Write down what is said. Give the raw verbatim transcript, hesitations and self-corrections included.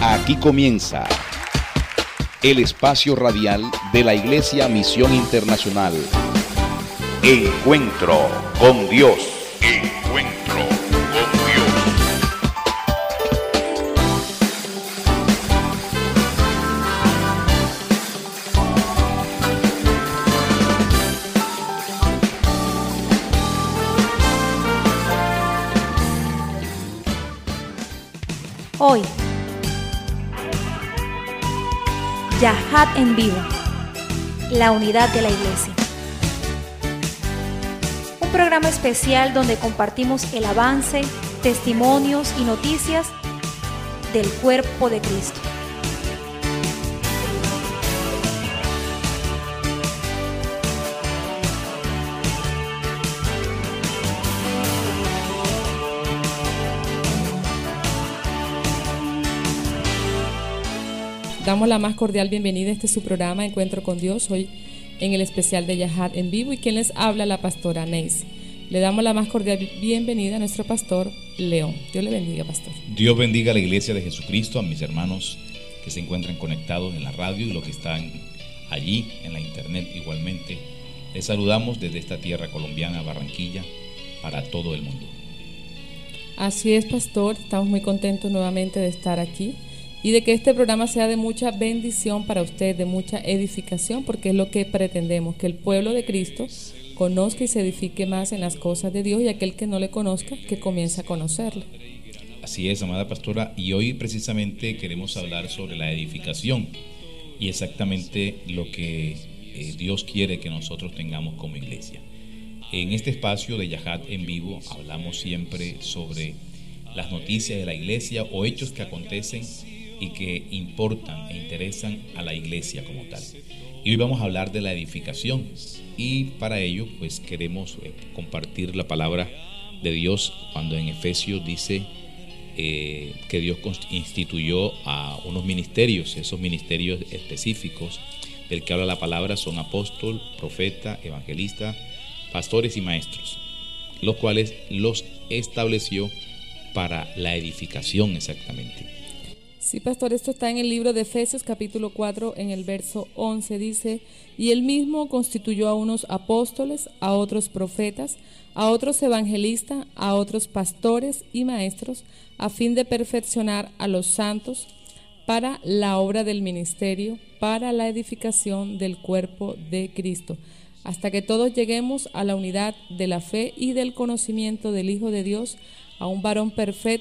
Aquí comienza el espacio radial de la Iglesia Misión Internacional. Encuentro con Dios. Encuentro con Dios. Hoy, Yahad en vivo, la unidad de la iglesia. Un programa especial donde compartimos el avance, testimonios y noticias del cuerpo de Cristo. Damos la más cordial bienvenida a este su programa Encuentro con Dios, hoy en el especial de Yahad en vivo, y quien les habla, la pastora Neisy. Le damos la más cordial bienvenida a nuestro pastor León. Dios le bendiga, pastor. Dios bendiga a la iglesia de Jesucristo, a mis hermanos que se encuentran conectados en la radio y los que están allí en la internet igualmente. Les saludamos desde esta tierra colombiana, Barranquilla, para todo el mundo. Así es, pastor, estamos muy contentos nuevamente de estar aquí y de que este programa sea de mucha bendición para usted, de mucha edificación, porque es lo que pretendemos, que el pueblo de Cristo conozca y se edifique más en las cosas de Dios, y aquel que no le conozca, que comience a conocerlo. Así es, amada pastora, y hoy precisamente queremos hablar sobre la edificación y exactamente lo que eh, Dios quiere que nosotros tengamos como iglesia. En este espacio de Yahad en vivo hablamos siempre sobre las noticias de la iglesia o hechos que acontecen y que importan e interesan a la iglesia como tal. Y hoy vamos a hablar de la edificación, y para ello pues queremos eh, compartir la palabra de Dios cuando en Efesios dice eh, que Dios instituyó a unos ministerios. Esos ministerios específicos del que habla la palabra son apóstol, profeta, evangelista, pastores y maestros, los cuales los estableció para la edificación exactamente. Sí, pastor, esto está en el libro de Efesios capítulo cuatro, en el verso once, dice: y él mismo constituyó a unos apóstoles, a otros profetas, a otros evangelistas, a otros pastores y maestros, a fin de perfeccionar a los santos para la obra del ministerio, para la edificación del cuerpo de Cristo, hasta que todos lleguemos a la unidad de la fe y del conocimiento del Hijo de Dios, a un varón perfecto,